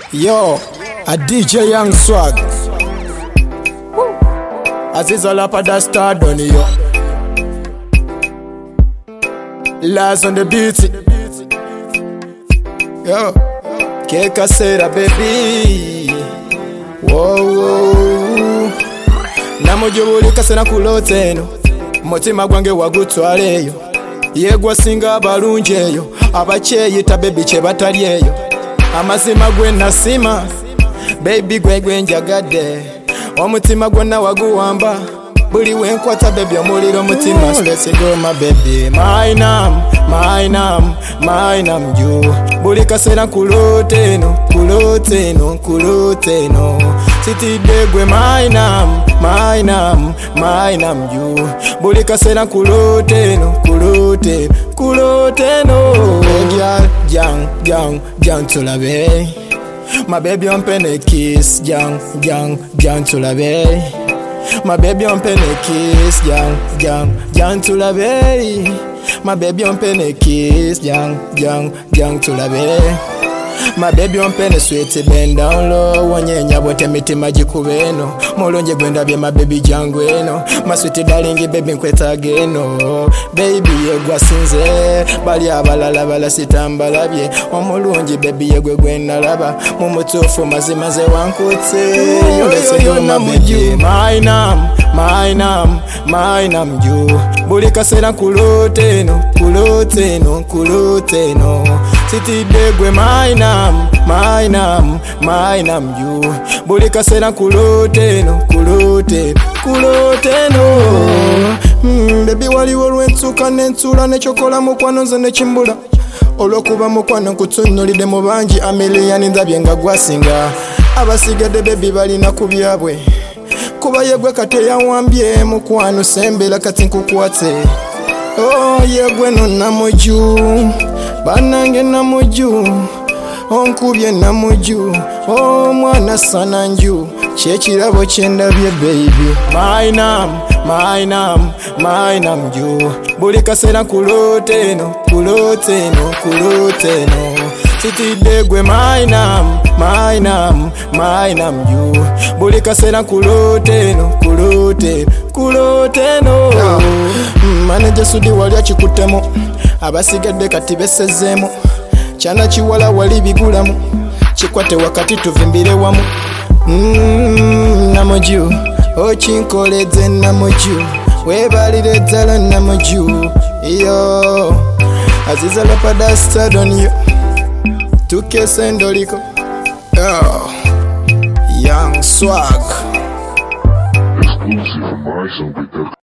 Yo, a DJ Young Swag. Aziz Olapada star done yo. Last on the beat. Yo, Keka Sera baby. Whoa. Namujubuli kasena kuloteno. Mutima gwange wagutwaleyo. Yegwa singa abalunjeyo. Abacheyita baby che batalyeyo. Amazima gwe nasima baby gwe njagadde omutima gwonna waguwamba buli wenkwata baby omuliro mutima. Let's go my baby, my name you. Buli kasera kuloteno sitidde gwe my name you. Buli kasera kuloteno Jang tulabe. My baby on penny kiss, jang tulabe. My baby on penny kiss, jang tulabe. My baby on penny kiss, jang tulabe. My baby on penny sweet bend down low. Wanyenya bote mitima jikubeno. Molonje gwenda bye my baby jangweno. My sweet darling baby nkweta geno. Baby yegwa sinze bali abalala bala sitambala bye. Omulungi baby yegwe gwena laba. Mumutufu mazimaze wankutse. Let's go my baby, my name you. Buli kasera kuloteno sitidde gwe my name you. Buli kasera kuloteno baby waliwo lwensuka nensula nechokola mukwano nze nechimbula olwokuba mukwano nkutunulidde mu bangi amiliyani ndabye nga gwasinga abasigadde baby balina ku byabwe kuba yegwe kate yawambye mukwano sembera kati nkukwate. Oh yegwe no namuju banange namuju onkubye namuju omwana sananju kyekirabo kyendabye baby. My name you. Buli kasera kuloteno sitidde gwe my name you. Buli kasera kuloteno manager sudi wali akikutemo abasigadde kati besezemo kyana kiwala wali bigulamu kikwate wakati tuvimbire wamu. Namuju okinkoleze namuju webalire ddala namuju yo Aziz Olapada star on you tukese ndoliko. Young Swag. Exclusive from my